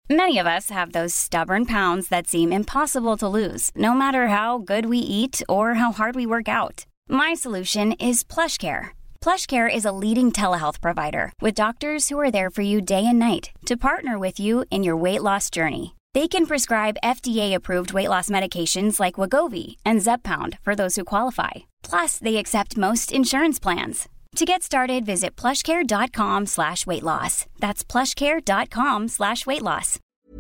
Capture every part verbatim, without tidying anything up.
Many of us have those stubborn pounds that seem impossible to lose, no matter how good we eat or how hard we work out. My solution is PlushCare. PlushCare is a leading telehealth provider with doctors who are there for you day and night to partner with you in your weight loss journey. They can prescribe F D A-approved weight loss medications like Wegovy and Zepbound for those who qualify. Plus, they accept most insurance plans. To get started, visit plushcare.com slash weight loss. That's plushcare.com slash weight loss.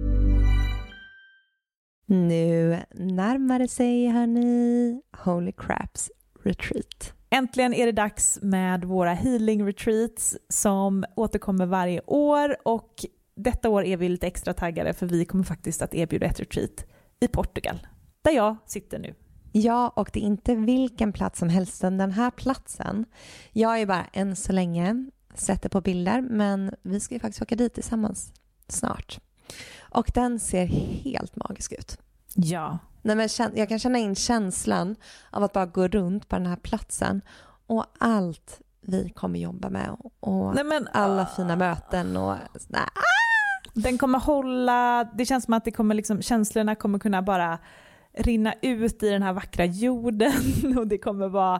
Nu närmar det sig, hörni, Holy Craps Retreat. Äntligen är det dags med våra healing retreats som återkommer varje år, och detta år är vi lite extra taggade för vi kommer faktiskt att erbjuda ett retreat i Portugal, där jag sitter nu. Ja, och det är inte vilken plats som helst. Den här platsen, jag är bara än så länge sätter på bilder, men vi ska ju faktiskt åka dit tillsammans snart. Och den ser helt magisk ut. Ja. Nej, men jag kan känna in känslan av att bara gå runt på den här platsen och allt vi kommer jobba med och Nej, men, alla uh, fina möten och nej. Den kommer hålla, det känns som att det kommer liksom, känslorna kommer kunna bara rinna ut i den här vackra jorden, och det kommer vara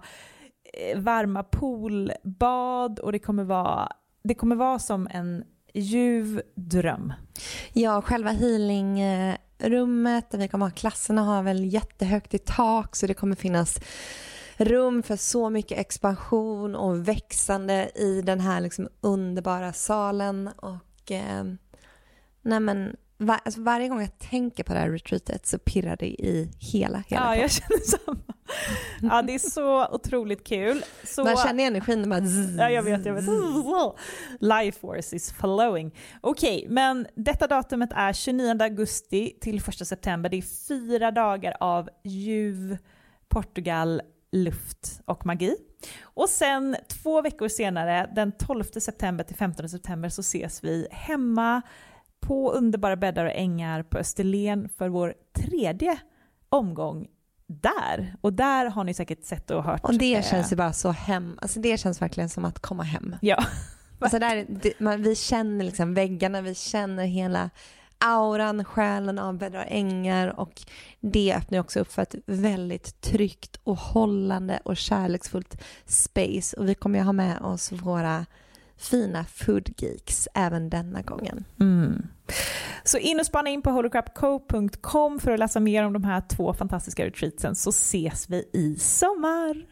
varma poolbad, och det kommer vara det kommer vara som en ljuv dröm. Ja, själva healingrummet där vi kommer ha klasserna har väl jättehögt i tak, så det kommer finnas rum för så mycket expansion och växande i den här liksom underbara salen. Och eh, nej men var, alltså varje gång jag tänker på det här retreatet så pirrar det i hela hela Ja, kroppen. jag känner samma. Ja, det är så otroligt kul. Så, man känner energin bara zzz, ja, jag vet, jag vet. Life force is flowing. Okej, okay, men detta datumet är tjugonionde augusti till första september. Det är fyra dagar av ljuv Portugal, luft och magi. Och sen två veckor senare, den tolfte september till femtonde september, så ses vi hemma på underbara bäddar och ängar på Österlen för vår tredje omgång där. Och där har ni säkert sett och hört. Och det känns ju bara så hem. Alltså det känns verkligen som att komma hem. Ja. Alltså där, det, man, vi känner liksom väggarna, vi känner hela auran, själen av bäddar och ängar, och det öppnar också upp för ett väldigt tryggt och hållande och kärleksfullt space. Och vi kommer ju ha med oss våra fina food geeks även denna gången. Mm. Så in och spana in på holy crap co punkt com för att läsa mer om de här två fantastiska retreatsen, så ses vi i sommar.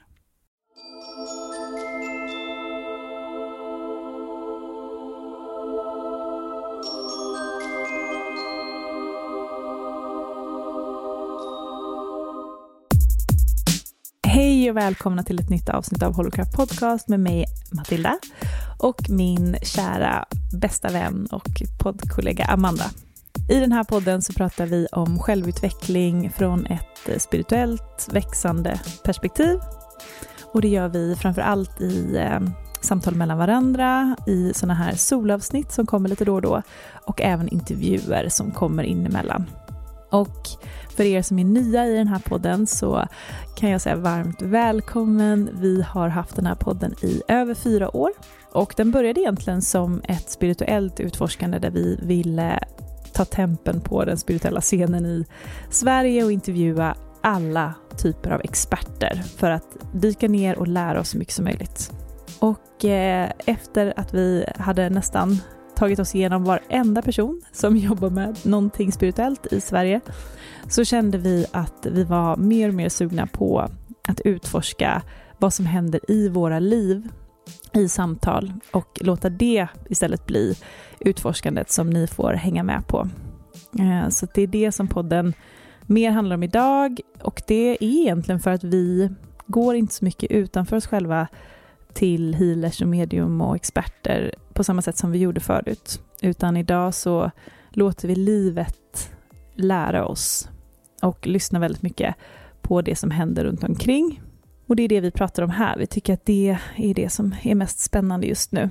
Hej och välkomna till ett nytt avsnitt av Holy Crap Podcast med mig, Matilda, och min kära bästa vän och poddkollega Amanda. I den här podden så pratar vi om självutveckling från ett spirituellt växande perspektiv. Och det gör vi framförallt i eh, samtal mellan varandra, i såna här solavsnitt som kommer lite då och då, och även intervjuer som kommer in emellan. Och för er som är nya i den här podden så kan jag säga varmt välkommen. Vi har haft den här podden i över fyra år. Och den började egentligen som ett spirituellt utforskande där vi ville ta tempen på den spirituella scenen i Sverige och intervjua alla typer av experter för att dyka ner och lära oss så mycket som möjligt. Och eh, efter att vi hade nästan tagit oss igenom varenda person som jobbar med någonting spirituellt i Sverige, så kände vi att vi var mer och mer sugna på att utforska vad som händer i våra liv i samtal och låta det istället bli utforskandet som ni får hänga med på. Så det är det som podden mer handlar om idag, och det är egentligen för att vi går inte så mycket utanför oss själva till healers och medium och experter på samma sätt som vi gjorde förut. Utan idag så låter vi livet lära oss och lyssna väldigt mycket på det som händer runt omkring. Och det är det vi pratar om här. Vi tycker att det är det som är mest spännande just nu.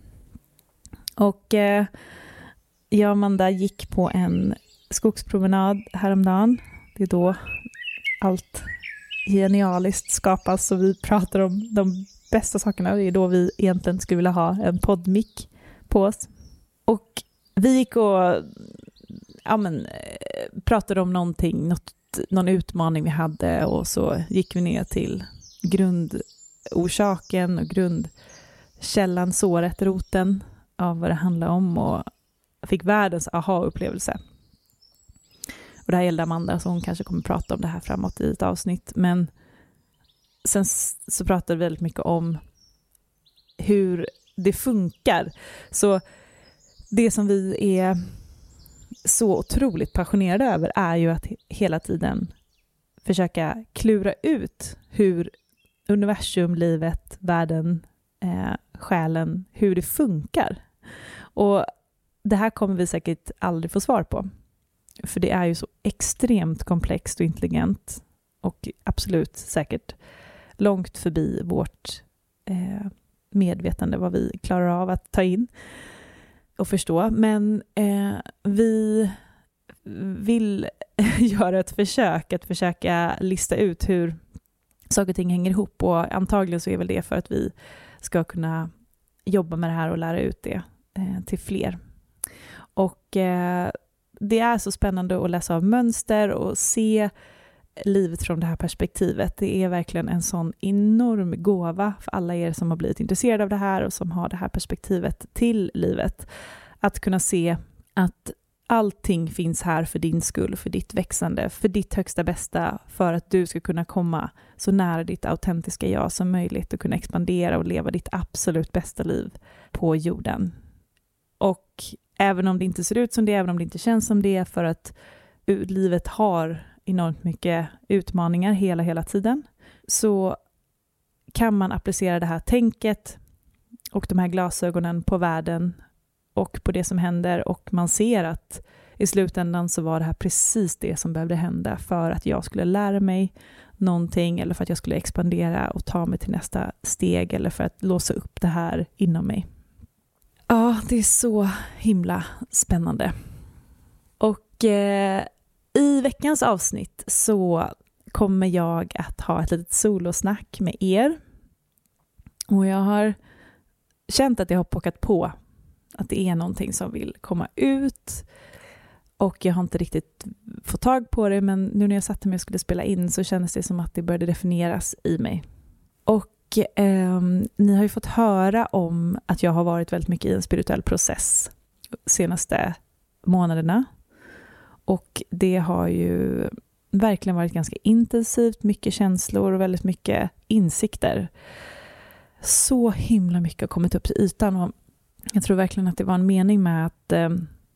Och eh, jag och Amanda gick på en skogspromenad häromdagen. Det är då allt genialiskt skapas, så vi pratar om de bästa sakerna. Det är då vi egentligen skulle vilja ha en poddmick på oss. Och vi gick och ja, men, pratade om någonting, något, någon utmaning vi hade, och så gick vi ner till grundorsaken och grundkällan, såret, roten av vad det handlar om, och fick världens aha-upplevelse. Och det här gällde Amanda, så hon kanske kommer prata om det här framåt i ett avsnitt. Men sen så pratade vi väldigt mycket om hur det funkar. Så det som vi är så otroligt passionerade över är ju att hela tiden försöka klura ut hur universum, livet, världen, eh, själen, hur det funkar. Och det här kommer vi säkert aldrig få svar på. För det är ju så extremt komplext och intelligent, och absolut säkert långt förbi vårt eh, medvetande, vad vi klarar av att ta in och förstå. Men eh, vi vill göra ett försök att försöka lista ut hur saker och ting hänger ihop, och antagligen så är väl det för att vi ska kunna jobba med det här och lära ut det eh, till fler. Och eh, det är så spännande att läsa av mönster och se livet från det här perspektivet. Det är verkligen en sån enorm gåva för alla er som har blivit intresserade av det här och som har det här perspektivet till livet. Att kunna se att allting finns här för din skull, för ditt växande, för ditt högsta bästa, för att du ska kunna komma så nära ditt autentiska jag som möjligt och kunna expandera och leva ditt absolut bästa liv på jorden. Och även om det inte ser ut som det, även om det inte känns som det, för att livet har enormt mycket utmaningar hela, hela tiden, så kan man applicera det här tänket och de här glasögonen på världen och på det som händer, och man ser att i slutändan så var det här precis det som behövde hända för att jag skulle lära mig någonting, eller för att jag skulle expandera och ta mig till nästa steg, eller för att låsa upp det här inom mig. Ja, det är så himla spännande. Och eh, i veckans avsnitt så kommer jag att ha ett litet solosnack med er. Och jag har känt att jag har pockat på att det är någonting som vill komma ut. Och jag har inte riktigt fått tag på det, men nu när jag satte mig och skulle spela in så kändes det som att det började definieras i mig. Och eh, ni har ju fått höra om att jag har varit väldigt mycket i en spirituell process de senaste månaderna. Och det har ju verkligen varit ganska intensivt, mycket känslor och väldigt mycket insikter. Så himla mycket har kommit upp till ytan, och jag tror verkligen att det var en mening med att eh,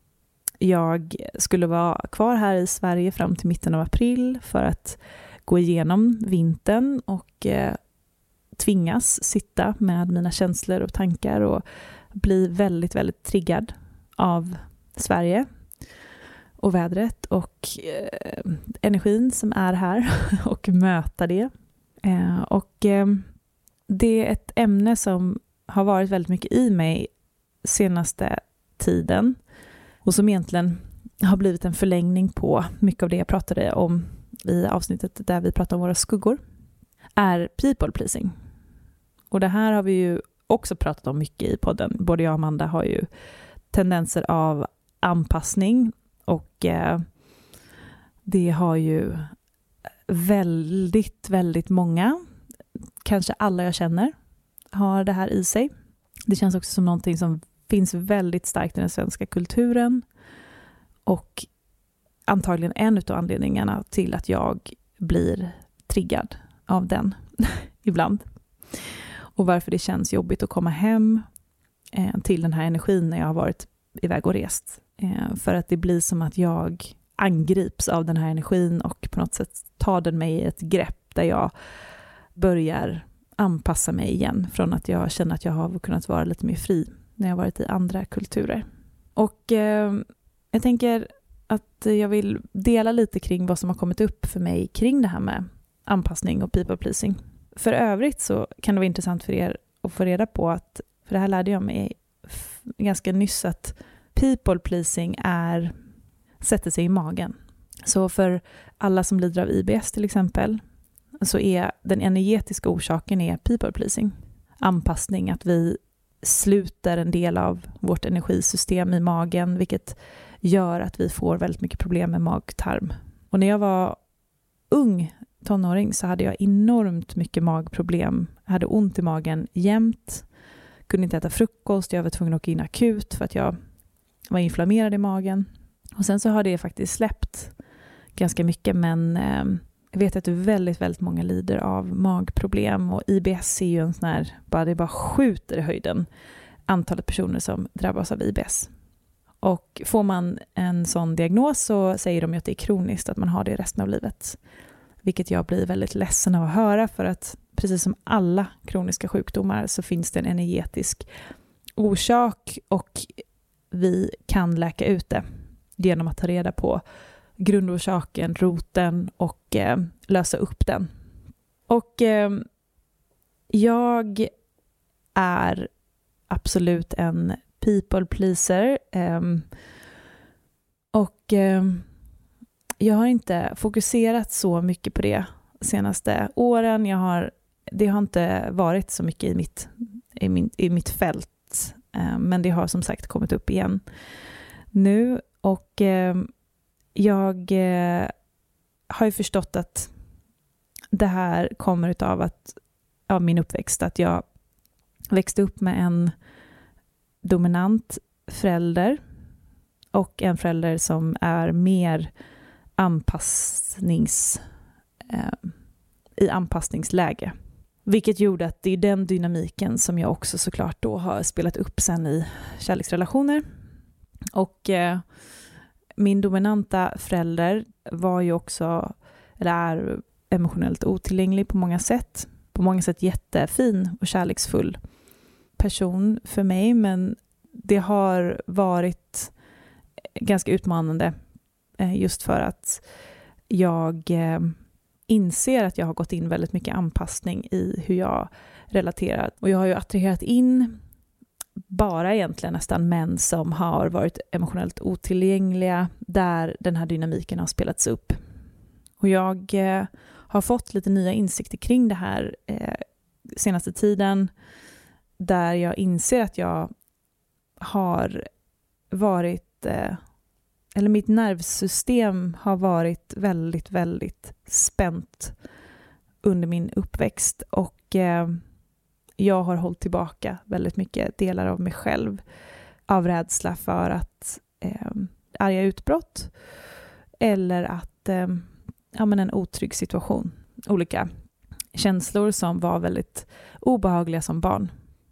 jag skulle vara kvar här i Sverige fram till mitten av april för att gå igenom vintern och eh, tvingas sitta med mina känslor och tankar och bli väldigt, väldigt triggad av Sverige och vädret och eh, energin som är här och möta det. Eh, och eh, det är ett ämne som har varit väldigt mycket i mig senaste tiden, och som egentligen har blivit en förlängning på mycket av det jag pratade om i avsnittet där vi pratade om våra skuggor, är people pleasing. Och det här har vi ju också pratat om mycket i podden. Både jag och Amanda har ju tendenser av anpassning, och eh, det har ju väldigt, väldigt många, kanske alla jag känner, har det här i sig. Det känns också som någonting som finns väldigt starkt i den svenska kulturen, och antagligen en av anledningarna till att jag blir triggad av den ibland. Och varför det känns jobbigt att komma hem eh, till den här energin när jag har varit iväg och rest. Eh, för att det blir som att jag angrips av den här energin och på något sätt tar den mig i ett grepp där jag börjar anpassa mig igen från att jag känner att jag har kunnat vara lite mer fri när jag har varit i andra kulturer. Och eh, jag tänker att jag vill dela lite kring vad som har kommit upp för mig kring det här med anpassning och people pleasing. För övrigt så kan det vara intressant för er att få reda på att, för det här lärde jag mig ganska nyss, att people pleasing är, sätter sig i magen. Så för alla som lider av I B S till exempel, så är den energetiska orsaken är people pleasing. Anpassning, att vi sluter en del av vårt energisystem i magen, vilket gör att vi får väldigt mycket problem med mag-tarm. Och när jag var ung tonåring så hade jag enormt mycket magproblem. Jag hade ont i magen jämt. Kunde inte äta frukost. Jag var tvungen att åka in akut för att jag var inflammerad i magen. Och sen så har det faktiskt släppt ganska mycket, men eh, jag vet att väldigt, väldigt många lider av magproblem, och I B S är ju en sån här, bara, det bara skjuter i höjden antalet personer som drabbas av I B S. Och får man en sån diagnos så säger de ju att det är kroniskt, att man har det resten av livet. Vilket jag blir väldigt ledsen av att höra, för att precis som alla kroniska sjukdomar så finns det en energetisk orsak, och vi kan läka ut det genom att ta reda på grundorsaken, roten, och eh, lösa upp den. Och eh, jag är absolut en people pleaser. Eh, och eh, jag har inte fokuserat så mycket på det senaste åren. Jag har, det har inte varit så mycket i mitt, i min, i mitt fält. Eh, men det har som sagt kommit upp igen nu. Och eh, jag eh, har ju förstått att det här kommer utav att, av min uppväxt. Att jag växte upp med en dominant förälder. Och en förälder som är mer anpassnings, eh, i anpassningsläge. Vilket gjorde att det är den dynamiken som jag också såklart då har spelat upp sen i kärleksrelationer. Och eh, min dominanta förälder var ju också, eller är emotionellt otillgänglig på många sätt. På många sätt jättefin och kärleksfull person för mig, men det har varit ganska utmanande eh, just för att jag eh, inser att jag har gått in väldigt mycket anpassning i hur jag relaterar. Och jag har ju attraherat in bara egentligen nästan män som har varit emotionellt otillgängliga, där den här dynamiken har spelats upp. Och jag eh, har fått lite nya insikter kring det här eh, senaste tiden, där jag inser att jag har varit, eh, eller mitt nervsystem har varit väldigt, väldigt spänt under min uppväxt, och eh, jag har hållit tillbaka väldigt mycket delar av mig själv av rädsla för att eh, arga utbrott eller att eh, ja, men en otrygg situation. Olika känslor som var väldigt obehagliga som barn.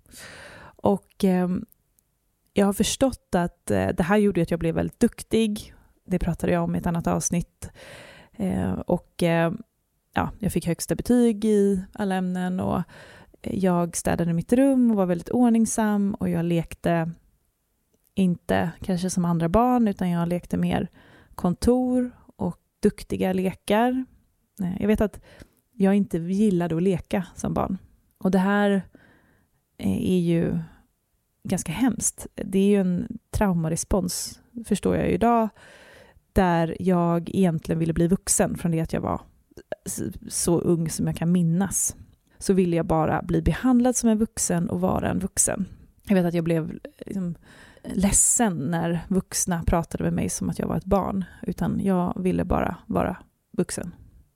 Och eh, jag har förstått att eh, det här gjorde att jag blev väldigt duktig. Det pratade jag om i ett annat avsnitt. Eh, och eh, ja, jag fick högsta betyg i alla ämnen, och jag städade mitt rum och var väldigt ordningsam, och jag lekte inte kanske som andra barn, utan jag lekte mer kontor och duktiga lekar. Jag vet att jag inte gillade att leka som barn. Och det här är ju ganska hemskt. Det är ju en traumarespons, förstår jag ju idag, där jag egentligen ville bli vuxen från det att jag var så ung som jag kan minnas. Så ville jag bara bli behandlad som en vuxen och vara en vuxen. Jag vet att jag blev liksom ledsen när vuxna pratade med mig som att jag var ett barn. Utan jag ville bara vara vuxen.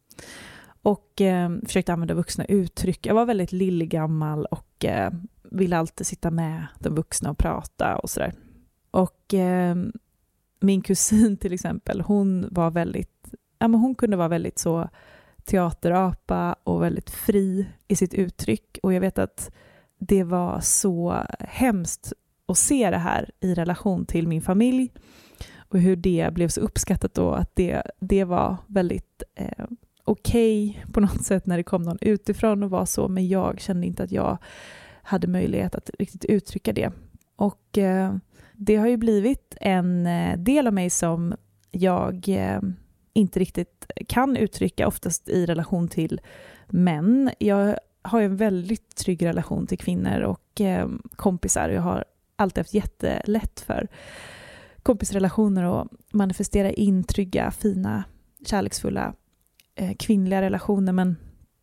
Och eh, försökte använda vuxna uttryck. Jag var väldigt lillgammal och eh, ville alltid sitta med de vuxna och prata och sådär. Och eh, min kusin till exempel, hon var väldigt, ja men hon kunde vara väldigt så teaterapa och väldigt fri i sitt uttryck. Och jag vet att det var så hemskt att se det här i relation till min familj. Och hur det blev så uppskattat då, att det, det var väldigt eh, okej okay på något sätt när det kom någon utifrån och var så. Men jag kände inte att jag hade möjlighet att riktigt uttrycka det. Och eh, det har ju blivit en del av mig som jag eh, inte riktigt kan uttrycka, oftast i relation till män. Jag har ju en väldigt trygg relation till kvinnor och eh, kompisar. Jag har alltid haft jättelätt för kompisrelationer och manifestera in trygga, fina, kärleksfulla eh, kvinnliga relationer. Men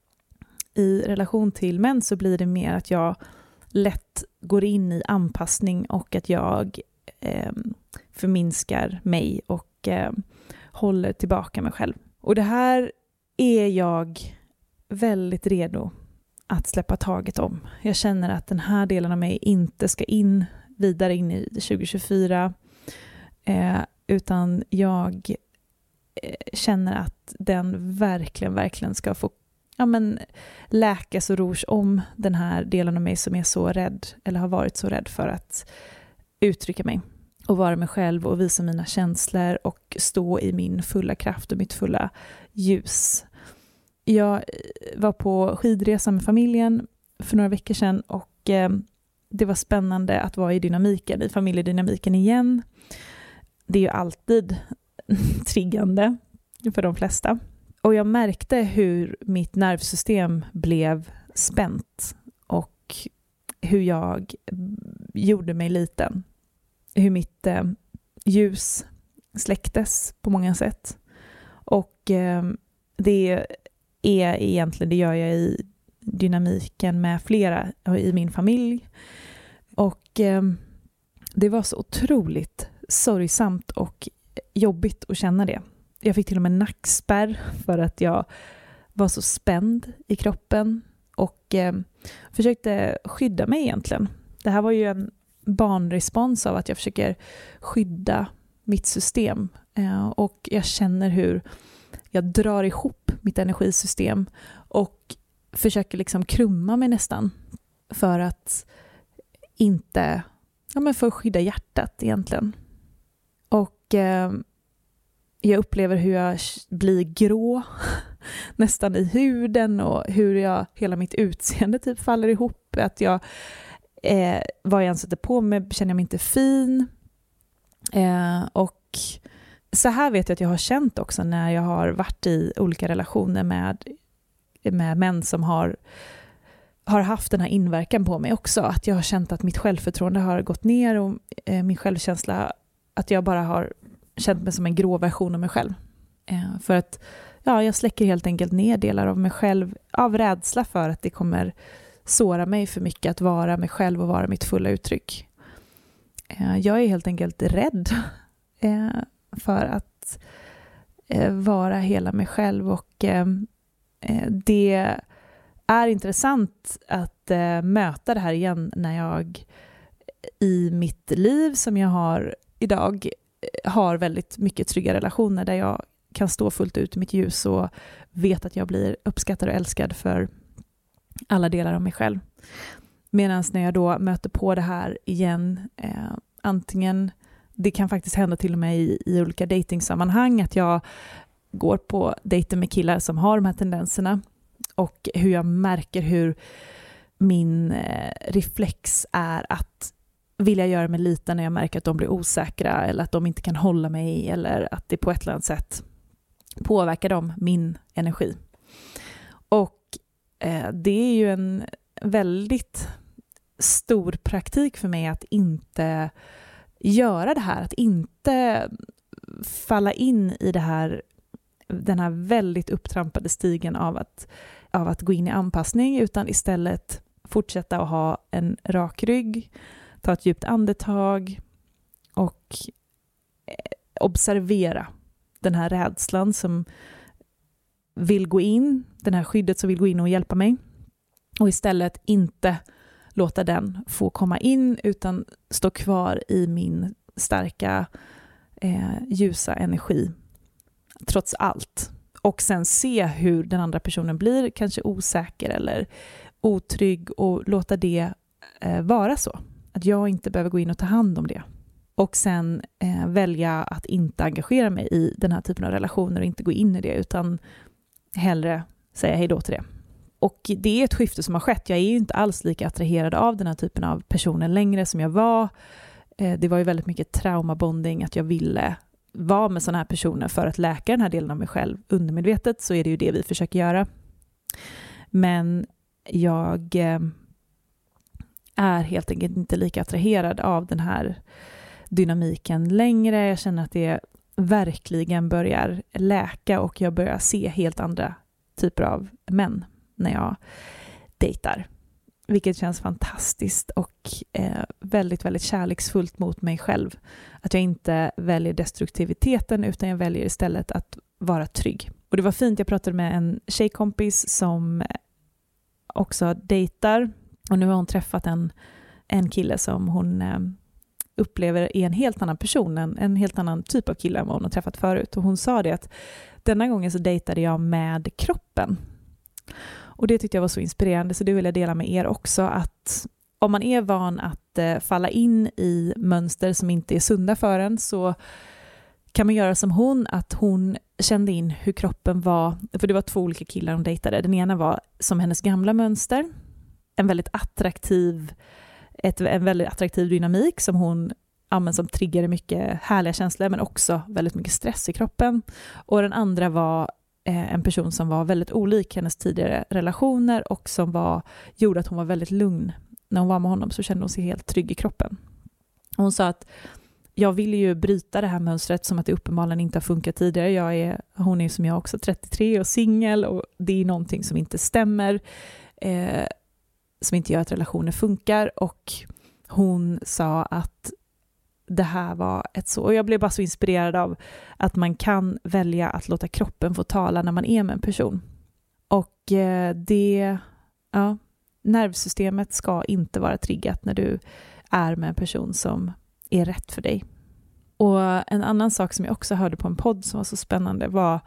i relation till män så blir det mer att jag lätt går in i anpassning och att jag eh, förminskar mig och eh, håller tillbaka mig själv. Och det här är jag väldigt redo att släppa taget om. Jag känner att den här delen av mig inte ska in vidare in i tjugo tjugofyra eh, utan jag eh, känner att den verkligen, verkligen ska få ja, men, läkas och ros om den här delen av mig som är så rädd eller har varit så rädd för att uttrycka mig och vara mig själv och visa mina känslor och stå i min fulla kraft och mitt fulla ljus. Jag var på skidresa med familjen för några veckor sedan och eh, det var spännande att vara i dynamiken, i familjedynamiken igen. Det är ju alltid triggande för de flesta. Och jag märkte hur mitt nervsystem blev spänt och hur jag gjorde mig liten. Hur mitt eh, ljus släcktes på många sätt. Och eh, det är egentligen, det gör jag i dynamiken med flera i min familj. Och eh, det var så otroligt sorgsamt och jobbigt att känna det. Jag fick till och med nackspärr för att jag var så spänd i kroppen och eh, försökte skydda mig egentligen. Det här var ju en barnrespons av att jag försöker skydda mitt system eh, och jag känner hur jag drar ihop mitt energisystem och försöker liksom krumma mig nästan för att inte, ja men för att skydda hjärtat egentligen. Och eh, jag upplever hur jag blir grå nästan i huden och hur jag, hela mitt utseende typ faller ihop. Att jag, eh, vad jag än sätter på mig känner jag mig inte fin. Eh, och så här vet jag att jag har känt också när jag har varit i olika relationer med, med män som har, har haft den här inverkan på mig också. Att jag har känt att mitt självförtroende har gått ner och eh, min självkänsla, att jag bara har känt mig som en grå version av mig själv. Eh, för att ja, jag släcker helt enkelt ner delar av mig själv av rädsla för att det kommer såra mig för mycket att vara mig själv och vara mitt fulla uttryck. Eh, jag är helt enkelt rädd eh, för att eh, vara hela mig själv och eh, det är intressant att eh, möta det här igen när jag i mitt liv som jag har idag har väldigt mycket trygga relationer där jag kan stå fullt ut i mitt ljus och vet att jag blir uppskattad och älskad för alla delar av mig själv. Medan när jag då möter på det här igen, eh, antingen, det kan faktiskt hända till och med i, i olika datingsammanhang att jag går på dejter med killar som har de här tendenserna och hur jag märker hur min eh, reflex är att vilja göra mig liten när jag märker att de blir osäkra eller att de inte kan hålla mig eller att det på ett eller annat sätt påverkar dem min energi. Och eh, det är ju en väldigt stor praktik för mig att inte göra det här, att inte falla in i det här, den här väldigt upptrampade stigen av att, av att gå in i anpassning, utan istället fortsätta att ha en rak rygg, ta ett djupt andetag och observera den här rädslan som vill gå in, den här skyddet som vill gå in och hjälpa mig, och istället inte låta den få komma in utan stå kvar i min starka eh, ljusa energi trots allt. Och sen se hur den andra personen blir kanske osäker eller otrygg och låta det eh, vara så. Att jag inte behöver gå in och ta hand om det. Och sen eh, välja att inte engagera mig i den här typen av relationer och inte gå in i det utan hellre säga hej då till det. Och det är ett skifte som har skett. Jag är ju inte alls lika attraherad av den här typen av personer längre som jag var. Eh, det var ju väldigt mycket traumabonding att jag ville vara med sådana här personer för att läka den här delen av mig själv. Undermedvetet så är det ju det vi försöker göra. Men jag eh, är helt enkelt inte lika attraherad av den här dynamiken längre. Jag känner att det verkligen börjar läka och jag börjar se helt andra typer av män när jag dejtar. Vilket känns fantastiskt och eh, väldigt, väldigt kärleksfullt mot mig själv. Att jag inte väljer destruktiviteten utan jag väljer istället att vara trygg. Och det var fint, jag pratade med en tjejkompis som också dejtar. Och nu har hon träffat en, en kille som hon eh, upplever är en helt annan person. En, en helt annan typ av kille än vad hon har träffat förut. Och hon sa det att denna gången så dejtade jag med kroppen. Och det tyckte jag var så inspirerande, så det vill jag dela med er också, att om man är van att eh, falla in i mönster som inte är sunda för en, så kan man göra som hon, att hon kände in hur kroppen var, för det var två olika killar hon dejtade. Den ena var som hennes gamla mönster, en väldigt attraktiv, ett, en väldigt attraktiv dynamik som hon använde som triggade mycket härliga känslor, men också väldigt mycket stress i kroppen. Och den andra var en person som var väldigt olik hennes tidigare relationer och som var, gjorde att hon var väldigt lugn. När hon var med honom så kände hon sig helt trygg i kroppen. Hon sa att jag ville ju bryta det här mönstret som att det uppenbarligen inte har funkat tidigare. Jag är, hon är som jag också trettiotre och singel, och det är någonting som inte stämmer. Eh, som inte gör att relationer funkar. Och hon sa att det här var ett så, och jag blev bara så inspirerad av att man kan välja att låta kroppen få tala när man är med en person. Och eh, det, ja, nervsystemet ska inte vara triggat när du är med en person som är rätt för dig. Och en annan sak som jag också hörde på en podd som var så spännande var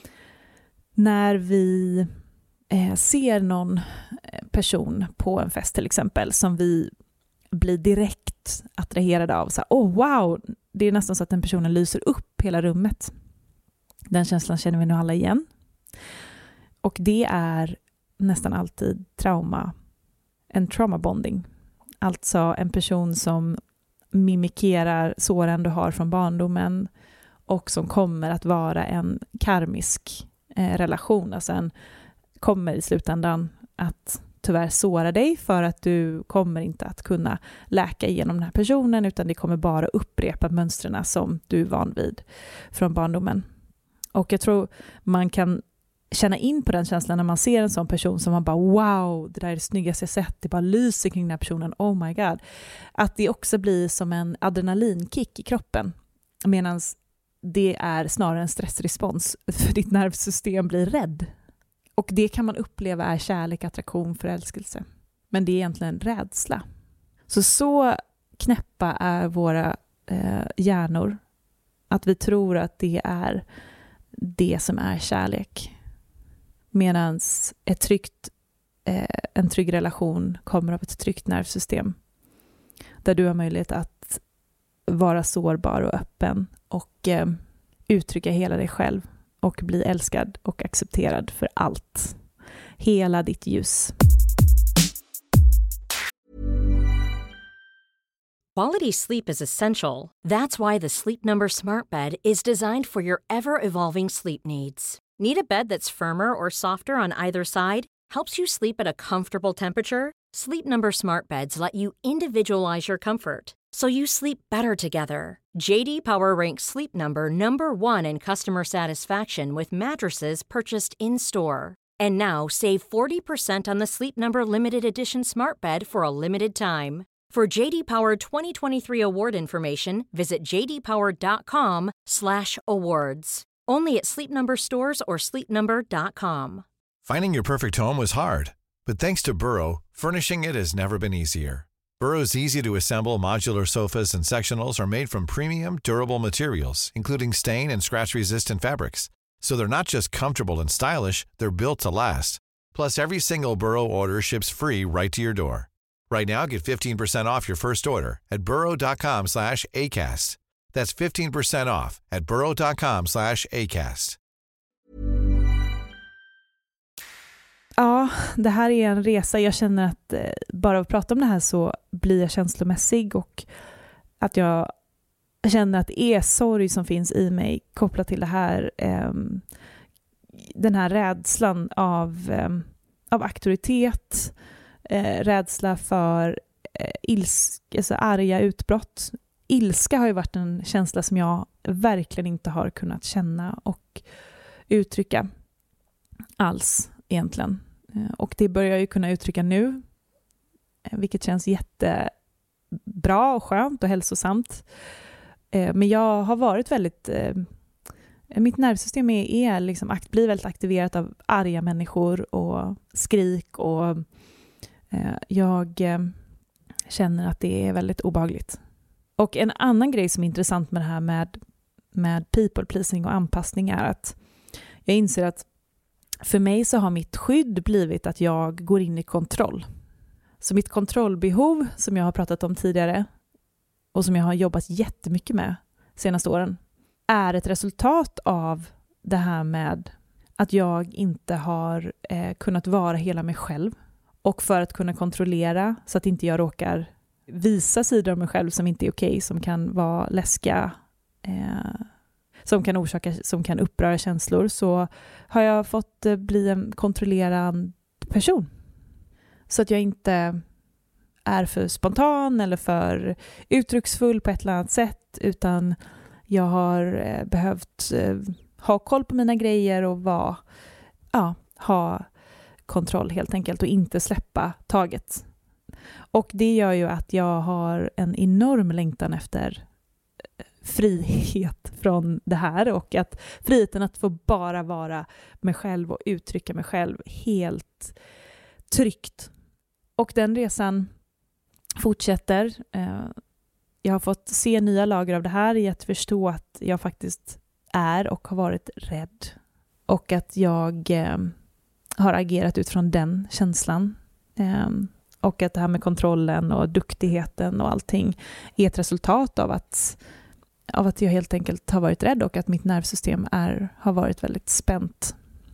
när vi eh, ser någon person på en fest till exempel som vi blir direkt attraherade av. Så här, oh wow, det är nästan så att den personen lyser upp hela rummet. Den känslan känner vi nu alla igen. Och det är nästan alltid trauma, en trauma bonding. Alltså en person som mimikerar såren du har från barndomen och som kommer att vara en karmisk eh, relation. Alltså en kommer i slutändan att tyvärr såra dig, för att du kommer inte att kunna läka igenom den här personen, utan det kommer bara upprepa mönstren som du är van vid från barndomen. Och jag tror man kan känna in på den känslan när man ser en sån person som man bara wow, det där är det snyggaste jag sett, det bara lyser kring den här personen, oh my god. Att det också blir som en adrenalinkick i kroppen, medan det är snarare en stressrespons, för ditt nervsystem blir rädd. Och det kan man uppleva är kärlek, attraktion, förälskelse. Men det är egentligen rädsla. Så så knäppa är våra eh, hjärnor att vi tror att det är det som är kärlek. Medan ett tryggt, eh, en trygg relation kommer av ett tryggt nervsystem. Där du har möjlighet att vara sårbar och öppen och eh, uttrycka hela dig själv. Och bli älskad och accepterad för allt. Hela ditt ljus. Quality sleep is essential. That's why the Sleep Number Smart Bed is designed for your ever-evolving sleep needs. Need a bed that's firmer or softer on either side? Helps you sleep at a comfortable temperature? Sleep Number Smart Beds let you individualize your comfort, so you sleep better together. J D Power ranks Sleep Number number one in customer satisfaction with mattresses purchased in-store. And now save forty percent on the Sleep Number Limited Edition Smart Bed for a limited time. For J D Power twenty twenty-three award information, visit j d power dot com slash awards. Only at Sleep Number stores or sleep number dot com. Finding your perfect home was hard, but thanks to Burrow, furnishing it has never been easier. Burrow's easy-to-assemble modular sofas and sectionals are made from premium, durable materials, including stain and scratch-resistant fabrics. So they're not just comfortable and stylish, they're built to last. Plus, every single Burrow order ships free right to your door. Right now, get fifteen percent off your first order at burrow dot com slash acast. That's fifteen percent off at burrow dot com slash acast. Ja, det här är en resa. Jag känner att eh, bara att prata om det här så blir jag känslomässig, och att jag känner att det är sorg som finns i mig kopplat till det här. Eh, den här rädslan av, eh, av auktoritet, eh, rädsla för eh, ilsk, alltså arga utbrott. Ilska har ju varit en känsla som jag verkligen inte har kunnat känna och uttrycka alls egentligen. Och det börjar jag ju kunna uttrycka nu. vilket känns jättebra och skönt och hälsosamt. Men jag har varit väldigt... Mitt nervsystem är, är liksom, blir väldigt aktiverat av arga människor och skrik, och jag känner att det är väldigt obehagligt. Och en annan grej som är intressant med det här med, med people pleasing och anpassning är att jag inser att för mig så har mitt skydd blivit att jag går in i kontroll. Så mitt kontrollbehov, som jag har pratat om tidigare och som jag har jobbat jättemycket med senaste åren, är ett resultat av det här med att jag inte har eh, kunnat vara hela mig själv. Och för att kunna kontrollera så att inte jag råkar visa sidor av mig själv som inte är okej, som kan vara läskiga, eh, som kan orsaka, som kan uppröra känslor, så har jag fått eh, bli en kontrollerad person. Så att jag inte är för spontan eller för uttrycksfull på ett eller annat sätt, utan jag har eh, behövt eh, ha koll på mina grejer och vara, ja, ha kontroll helt enkelt och inte släppa taget. Och det gör ju att jag har en enorm längtan efter frihet från det här, och att friheten att få bara vara mig själv och uttrycka mig själv helt tryggt. Och den resan fortsätter. Jag har fått se nya lager av det här i att förstå att jag faktiskt är och har varit rädd. Och att jag har agerat utifrån den känslan. Och att det här med kontrollen och duktigheten och allting är ett resultat av att, av att jag helt enkelt har varit rädd och att mitt nervsystem är, har varit väldigt spänt.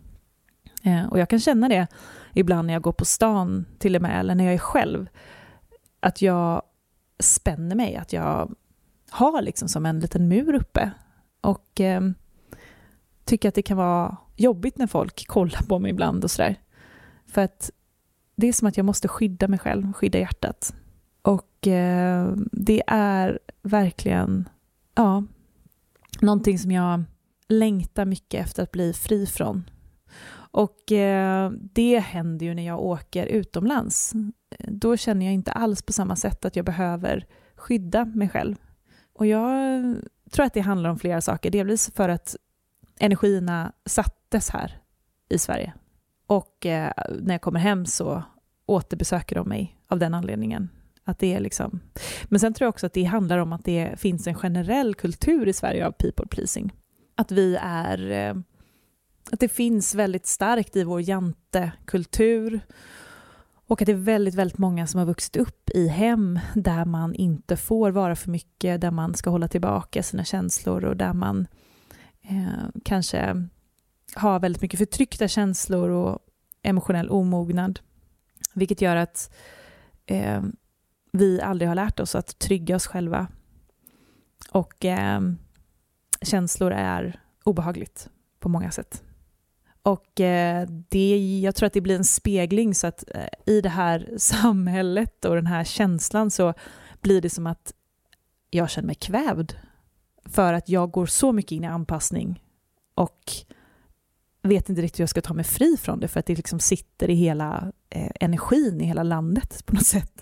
Och jag kan känna det ibland när jag går på stan till och med, eller när jag är själv. Att jag spänner mig, att jag har liksom som en liten mur uppe. Och eh, tycker att det kan vara jobbigt när folk kollar på mig ibland och sådär. För att det är som att jag måste skydda mig själv, skydda hjärtat. Och eh, det är verkligen ja, någonting som jag längtar mycket efter att bli fri från. Och eh, det händer ju när jag åker utomlands. Då känner jag inte alls på samma sätt att jag behöver skydda mig själv. Och jag tror att det handlar om flera saker. Delvis för att energierna sattes här i Sverige. Och eh, när jag kommer hem så återbesöker de mig av den anledningen. Att det är liksom... Men sen tror jag också att det handlar om att det finns en generell kultur i Sverige av people pleasing. Att vi är... Eh, att det finns väldigt starkt i vår jantekultur. Och att det är väldigt, väldigt många som har vuxit upp i hem där man inte får vara för mycket. Där man ska hålla tillbaka sina känslor och där man eh, kanske har väldigt mycket förtryckta känslor och emotionell omognad. Vilket gör att eh, vi aldrig har lärt oss att trygga oss själva. Och eh, känslor är obehagligt på många sätt. Och eh, det, jag tror att det blir en spegling, så att eh, i det här samhället och den här känslan så blir det som att jag känner mig kvävd. För att jag går så mycket in i anpassning och vet inte riktigt hur jag ska ta mig fri från det, för att det liksom sitter i hela eh, energin i hela landet på något sätt.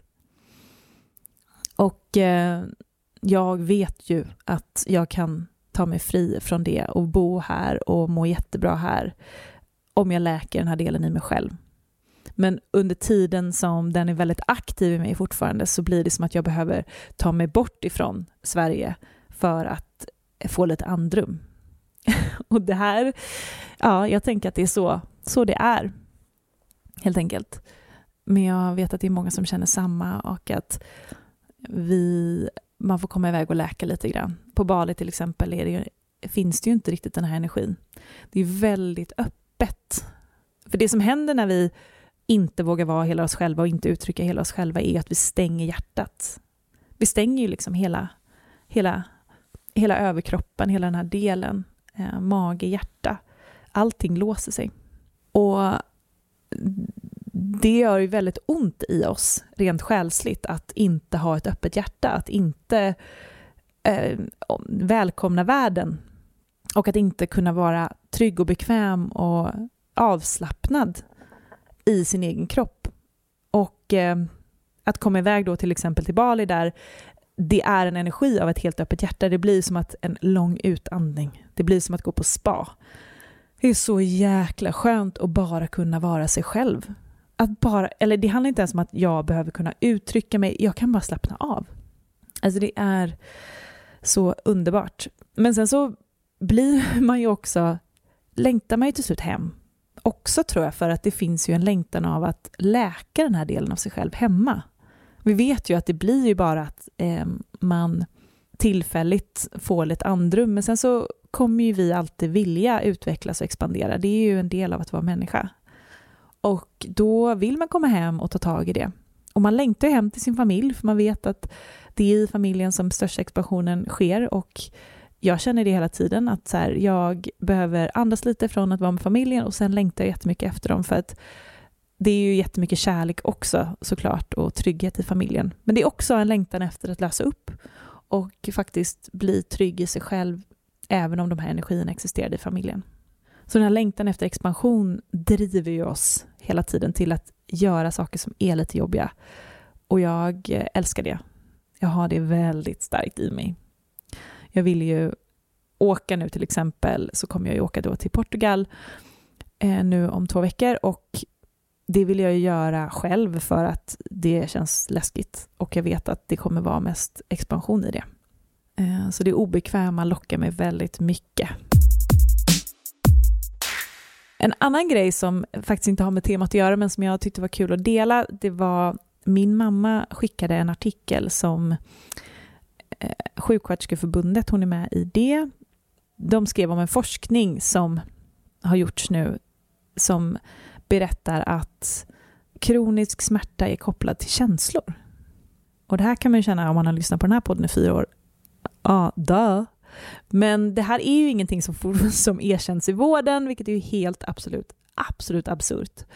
Och eh, jag vet ju att jag kan ta mig fri från det och bo här och må jättebra här om jag läker den här delen i mig själv. Men under tiden som den är väldigt aktiv i mig fortfarande så blir det som att jag behöver ta mig bort ifrån Sverige för att få lite andrum. Och det här, ja, jag tänker att det är så, så det är helt enkelt. Men jag vet att det är många som känner samma, och att vi, man får komma iväg och läka lite grann. På Bali till exempel är det, finns det ju inte riktigt den här energin. Det är väldigt öppet. För det som händer när vi inte vågar vara hela oss själva och inte uttrycka hela oss själva är att vi stänger hjärtat. Vi stänger ju liksom hela, hela, hela överkroppen, hela den här delen. Eh, mage, hjärta. Allting låser sig. Och det gör ju väldigt ont i oss rent själsligt att inte ha ett öppet hjärta. Att inte eh, välkomna världen. Och att inte kunna vara trygg och bekväm och avslappnad i sin egen kropp. Och eh, att komma iväg då till exempel till Bali där det är en energi av ett helt öppet hjärta. Det blir som att en lång utandning. Det blir som att gå på spa. Det är så jäkla skönt att bara kunna vara sig själv. Att bara, eller det handlar inte ens om att jag behöver kunna uttrycka mig. Jag kan bara slappna av. Alltså det är så underbart. Men sen så blir man ju också, längtar man ju till slut hem. Också tror jag, för att det finns ju en längtan av att läka den här delen av sig själv hemma. Vi vet ju att det blir ju bara att eh, man tillfälligt får lite andrum. Men sen så kommer ju vi alltid vilja utvecklas och expandera. Det är ju en del av att vara människa. Och då vill man komma hem och ta tag i det. Och man längtar hem till sin familj, för man vet att det är i familjen som största expansionen sker. Och jag känner det hela tiden, att så här, jag behöver andas lite från att vara med familjen och sen längtar jag jättemycket efter dem, för att det är ju jättemycket kärlek också såklart och trygghet i familjen. Men det är också en längtan efter att lösa upp och faktiskt bli trygg i sig själv även om de här energierna existerade i familjen. Så den här längtan efter expansion driver ju oss hela tiden till att göra saker som är lite jobbiga. Och jag älskar det. Jag har det väldigt starkt i mig. Jag vill ju åka nu till exempel, så kommer jag ju åka då till Portugal eh, nu om två veckor, och det vill jag ju göra själv för att det känns läskigt och jag vet att det kommer vara mest expansion i det. Eh, så det obekväma lockar mig väldigt mycket. En annan grej som faktiskt inte har med temat att göra men som jag tyckte var kul att dela, det var min mamma skickade en artikel som eh, Sjuksköterskeförbundet, hon är med i det. De skrev om en forskning som har gjorts nu som berättar att kronisk smärta är kopplad till känslor. Och det här kan man ju känna om man har lyssnat på den här podden i fyra år. Ja, dö. Men det här är ju ingenting som, som erkänns i vården, vilket är ju helt absolut, absolut absurt.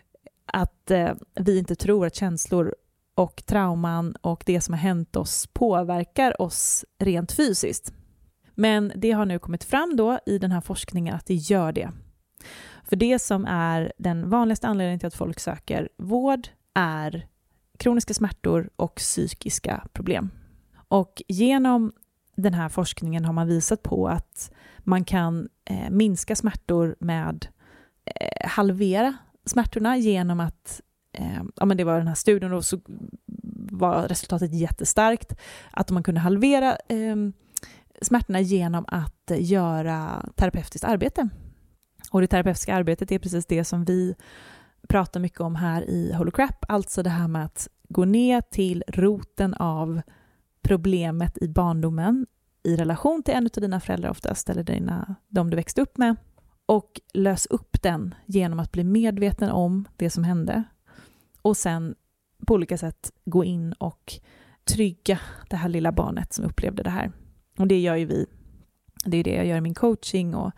Att eh, vi inte tror att känslor och trauman och det som har hänt oss påverkar oss rent fysiskt. Men det har nu kommit fram då i den här forskningen att det gör det. För det som är den vanligaste anledningen till att folk söker vård är kroniska smärtor och psykiska problem. Och genom den här forskningen har man visat på att man kan eh, minska smärtor med eh, halvera smärtorna genom att, eh, ja men det var den här studien och så var resultatet jättestarkt, att man kunde halvera eh, smärtorna genom att eh, göra terapeutiskt arbete. Och det terapeutiska arbetet är precis det som vi pratar mycket om här i Holocrap, alltså det här med att gå ner till roten av problemet i barndomen i relation till en av dina föräldrar oftast, eller dina, de du växte upp med, och lös upp den genom att bli medveten om det som hände och sen på olika sätt gå in och trygga det här lilla barnet som upplevde det här. Och det gör ju vi. Det är det jag gör i min coaching, och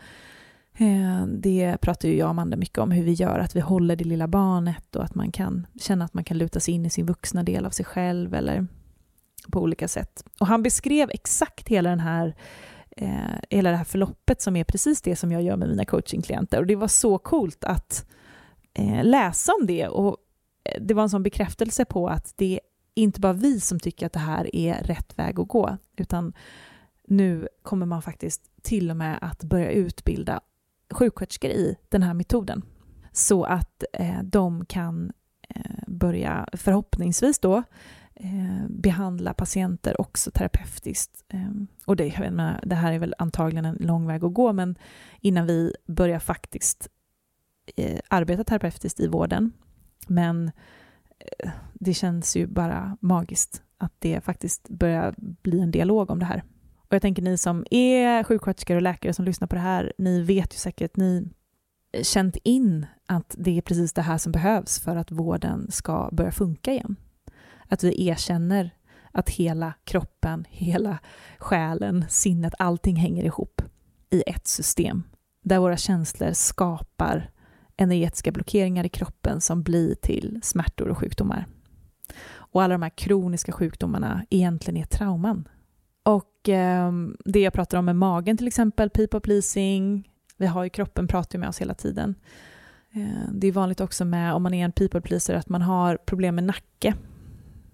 eh, det pratar ju jag och Amanda mycket om, hur vi gör att vi håller det lilla barnet och att man kan känna att man kan luta sig in i sin vuxna del av sig själv eller på olika sätt. Och han beskrev exakt hela den här eh, hela det här förloppet som är precis det som jag gör med mina coachingklienter. Och det var så coolt att eh, läsa om det, och det var en sån bekräftelse på att det är inte bara vi som tycker att det här är rätt väg att gå, utan nu kommer man faktiskt till och med att börja utbilda sjuksköterskor i den här metoden. Så att eh, de kan eh, börja förhoppningsvis då eh, behandla patienter också terapeutiskt. Eh, och det, jag menar, det här är väl antagligen en lång väg att gå, men innan vi börjar faktiskt eh, arbeta terapeutiskt i vården. Men eh, det känns ju bara magiskt att det faktiskt börjar bli en dialog om det här. Och jag tänker, ni som är sjuksköterskor och läkare som lyssnar på det här, ni vet ju säkert, ni känt in att det är precis det här som behövs för att vården ska börja funka igen. Att vi erkänner att hela kroppen, hela själen, sinnet, allting hänger ihop i ett system. Där våra känslor skapar energetiska blockeringar i kroppen som blir till smärtor och sjukdomar. Och alla de här kroniska sjukdomarna egentligen är trauman. Och eh, det jag pratar om med magen till exempel, people pleasing, vi har ju kroppen pratar ju med oss hela tiden. Eh, det är vanligt också med, om man är en people pleaser, att man har problem med nacke.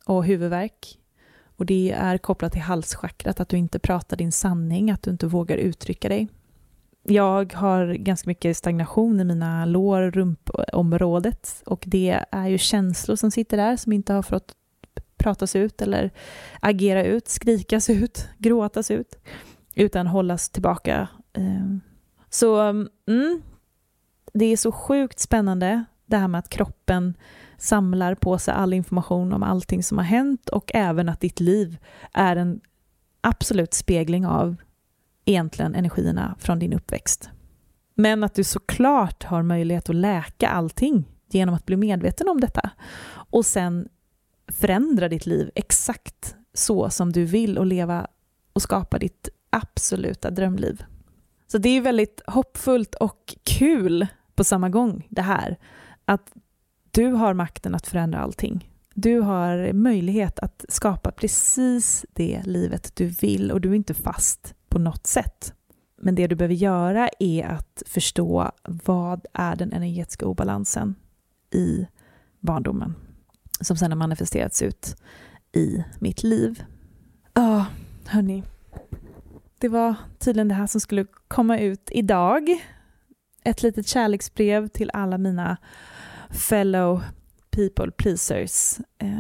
och huvudvärk. Och det är kopplat till halschakrat, att du inte pratar din sanning, att du inte vågar uttrycka dig. Jag har ganska mycket stagnation i mina lår- och rumpområdet, och det är ju känslor som sitter där som inte har fått pratas ut eller agera ut, skrikas ut, gråtas ut, utan hållas tillbaka. Så mm, det är så sjukt spännande det här med att kroppen samlar på sig all information om allting som har hänt, och även att ditt liv är en absolut spegling av egentligen energierna från din uppväxt. Men att du såklart har möjlighet att läka allting genom att bli medveten om detta och sen förändra ditt liv exakt så som du vill och leva och skapa ditt absoluta drömliv. Så det är väldigt hoppfullt och kul på samma gång det här, att du har makten att förändra allting. Du har möjlighet att skapa precis det livet du vill, och du är inte fast på något sätt. Men det du behöver göra är att förstå vad är den energetiska obalansen i barndomen som sedan har manifesterats ut i mitt liv. Ja, oh, hörni. Det var tydligen det här som skulle komma ut idag. Ett litet kärleksbrev till alla mina fellow people pleasers.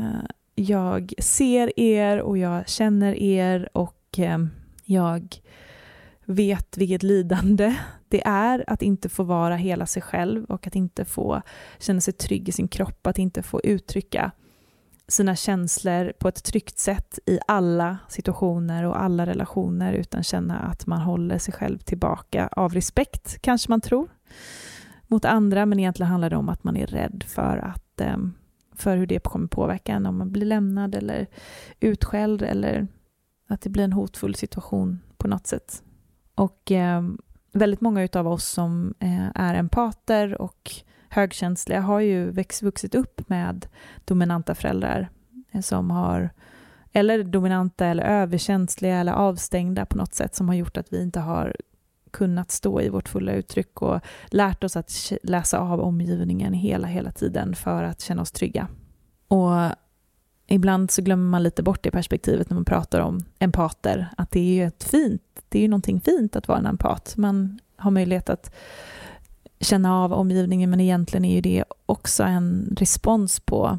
Jag ser er och jag känner er, och jag vet vilket lidande det är att inte få vara hela sig själv och att inte få känna sig trygg i sin kropp, att inte få uttrycka sina känslor på ett tryggt sätt i alla situationer och alla relationer, utan känna att man håller sig själv tillbaka av respekt, kanske man tror, mot andra, men egentligen handlar det om att man är rädd för att för hur det kommer påverka en, om man blir lämnad eller utskälld, eller att det blir en hotfull situation på något sätt. Och eh, väldigt många av oss som eh, är empater och högkänsliga har ju växt, vuxit upp med dominanta föräldrar eh, som har, eller dominanta eller överkänsliga eller avstängda på något sätt, som har gjort att vi inte har kunnat stå i vårt fulla uttryck och lärt oss att läsa av omgivningen hela, hela tiden för att känna oss trygga. Och ibland så glömmer man lite bort det perspektivet när man pratar om empater, att det är ju ett fint, det är ju någonting fint att vara en empat. Man har möjlighet att känna av omgivningen, men egentligen är ju det också en respons på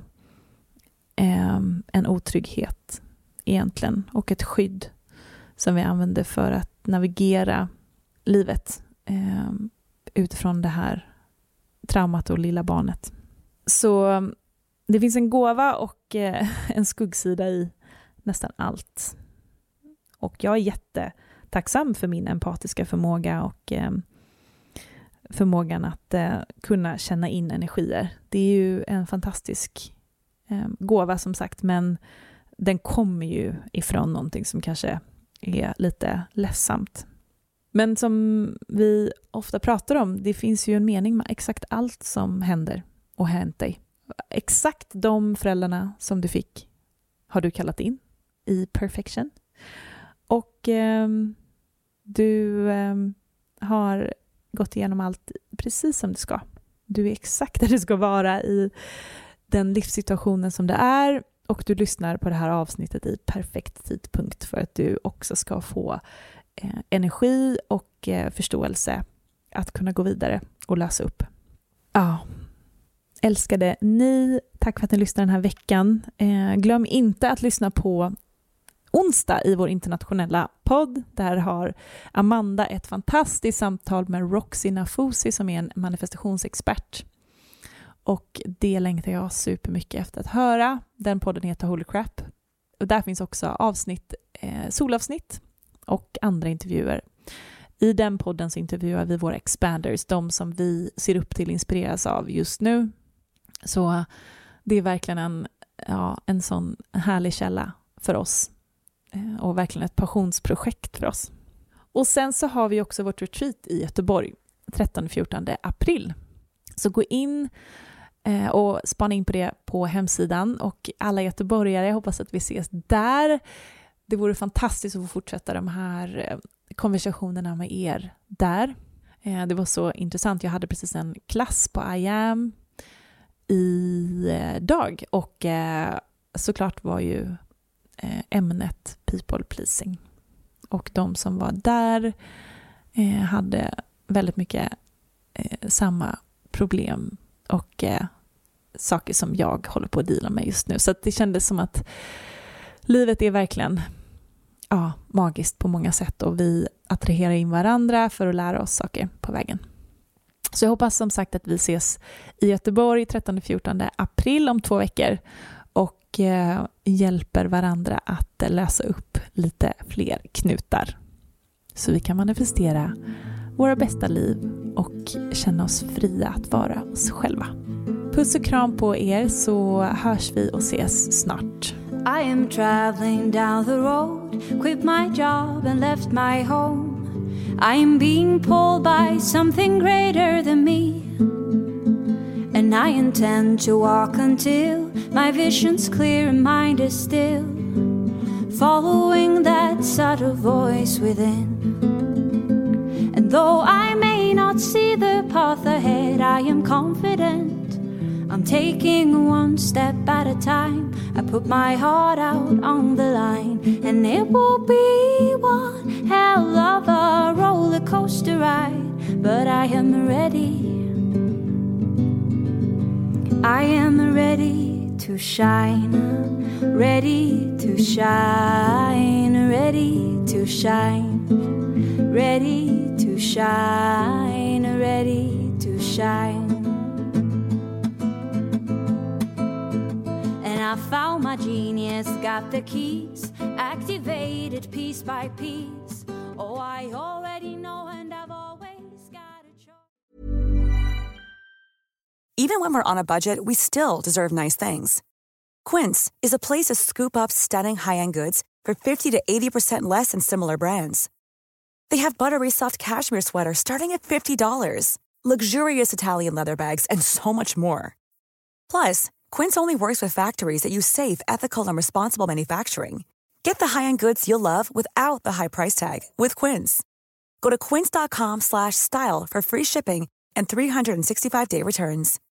eh, en otrygghet egentligen, och ett skydd som vi använder för att navigera livet eh, utifrån det här traumat och lilla barnet. Så det finns en gåva och eh, en skuggsida i nästan allt. Och jag är jättetacksam för min empatiska förmåga och eh, förmågan att eh, kunna känna in energier. Det är ju en fantastisk eh, gåva som sagt, men den kommer ju ifrån någonting som kanske är lite ledsamt. Men som vi ofta pratar om, det finns ju en mening med exakt allt som händer och hänt dig. Exakt de föräldrarna som du fick har du kallat in i perfection. Och eh, du eh, har gått igenom allt precis som det ska. Du är exakt där du ska vara i den livssituationen som det är, och du lyssnar på det här avsnittet i perfekt tidpunkt för att du också ska få eh, energi och eh, förståelse att kunna gå vidare och läsa upp. Ja, älskade ni, tack för att ni lyssnar den här veckan. Eh, glöm inte att lyssna på onsdag i vår internationella podd. Där har Amanda ett fantastiskt samtal med Roxy Nafusi som är en manifestationsexpert. Och det längtar jag supermycket efter att höra. Den podden heter Holy Crap. Och där finns också avsnitt, eh, solavsnitt och andra intervjuer. I den podden så intervjuar vi våra expanders, de som vi ser upp till, inspireras av just nu. Så det är verkligen en, ja, en sån härlig källa för oss. Och verkligen ett passionsprojekt för oss. Och sen så har vi också vårt retreat i Göteborg trettonde till fjortonde april. Så gå in eh, och spana in på det på hemsidan. Och alla göteborgare, jag hoppas att vi ses där. Det vore fantastiskt att få fortsätta de här eh, konversationerna med er där. Eh, det var så intressant. Jag hade precis en klass på I am i eh, dag. Och eh, såklart var ju eh, ämnet people pleasing. Och de som var där eh, hade väldigt mycket eh, samma problem och eh, saker som jag håller på att deala med just nu. Så att det kändes som att livet är verkligen ja, magiskt på många sätt och vi attraherar in varandra för att lära oss saker på vägen. Så jag hoppas som sagt att vi ses i Göteborg trettonde till fjortonde april om två veckor och eh, hjälper varandra att lösa upp lite fler knutar. Så vi kan manifestera våra bästa liv och känna oss fria att vara oss själva. Puss och kram på er så hörs vi och ses snart. I am traveling down the road, quit my job and left my home. I am being pulled by something greater than me. And I intend to walk until my vision's clear and mind is still, following that subtle voice within. And though I may not see the path ahead, I am confident I'm taking one step at a time. I put my heart out on the line, and it will be one hell of a roller coaster ride. But I am ready. I am ready to shine, ready to shine, ready to shine, ready to shine, ready to shine. I found my genius, got the keys, activated piece by piece. Oh, I already know and I've always got a choice. Even when we're on a budget, we still deserve nice things. Quince is a place to scoop up stunning high-end goods for fifty to eighty percent less than similar brands. They have buttery soft cashmere sweaters starting at fifty dollars, luxurious Italian leather bags, and so much more. Plus, Quince only works with factories that use safe, ethical, and responsible manufacturing. Get the high-end goods you'll love without the high price tag with Quince. Go to quince.com slash style for free shipping and three sixty-five day returns.